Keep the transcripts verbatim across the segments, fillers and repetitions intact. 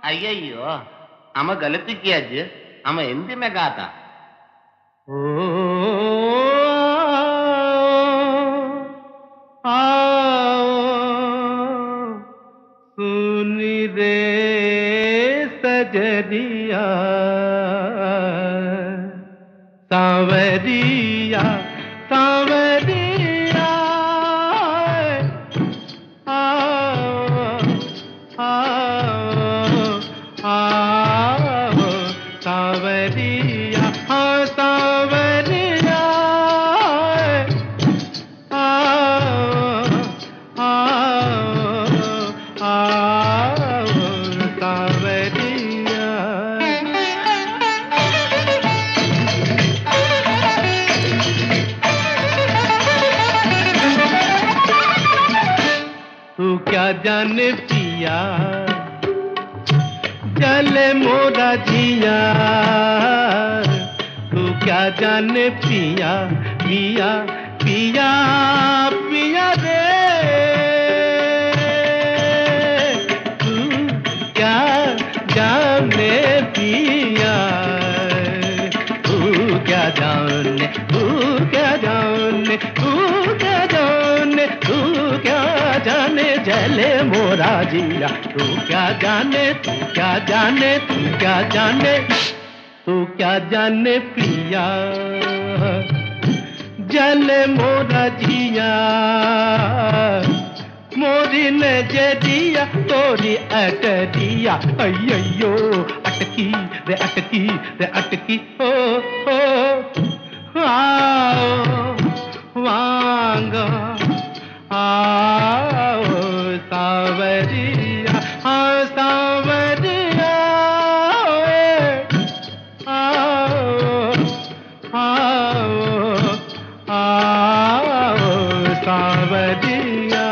ಅಯ್ಯಯ್ಯೋ ಅಮ್ಮ ಗಲತಿ ಕಿಯಾಜ್ ಅಮ್ಮ ಎಂದಿ ಮೇ ಗಾತಾ ಓ आओ सुनी रे सजरिया सांवरिया सांवरिया आओ आओ आओ सांवरिया हाँ सांवरिया तू क्या जाने पिया चले मोरा जिया तू क्या जाने पिया पिया पिया पिया रे तू क्या जाने पिया तू क्या जाने तू क्या जाने तू क्या जाने तू क्या जाने जले मोरा जिया तू क्या जाने तू क्या जाने तू क्या जाने तू क्या जाने पिया जले मोरा जिया मोरी ने जे दिया तोरी अटरिया अय्यो अटकी रे अटकी रे अटकी हो हो आओ वांगा आओ सांवरिया हाँ सांवरिया आओ आओ आओ सांवरिया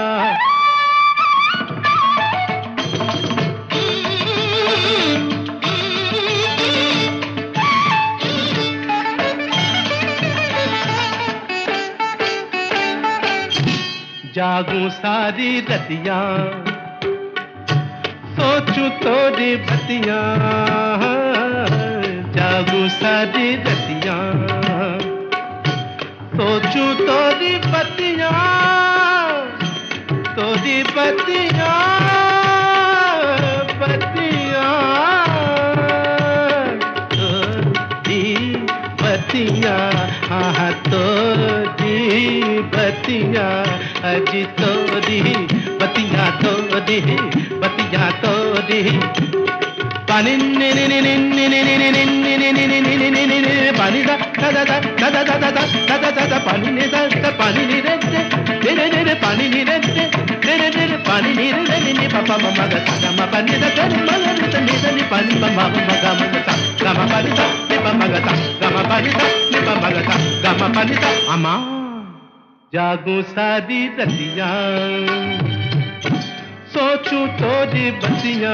जागू सारी रतिया सोचू तोरी बतिया जागू सारी रतिया सोचू तोरी बतिया तोरी बतिया बतिया तोरी बतिया हाँ तोरी बतिया अजी तोरी बतिया तोरी बतिया तोरी पानी नि नि नि नि नि नि नि नि नि नि नि नि नि नि नि नि पानी दा दा दा दा दा दा दा दा दा दा दा पानी नि दा दा पानी नि रे रे रे रे रे पानी नि रे रे रे रे रे पानी नि रे रे नि पापा मम्मा गा गा मा पानी दा गा मा गा रे नि दा नि पानी मम्मा मम्मा गा मा गा गा मा पानी दा नि मम्मा गा गा मा पानी दा नि मम्मा गा गा मा पानी दा अम्मा जागू सारी रतिया सोचू तोरी बतिया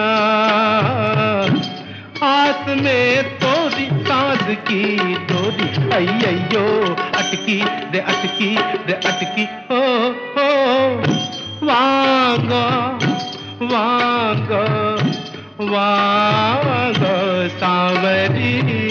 आस में तोरी सांस की डोरी अय्यो अटकी रे अटकी रे अटकी हो हो वांगा वांगा वांगा सांवरिया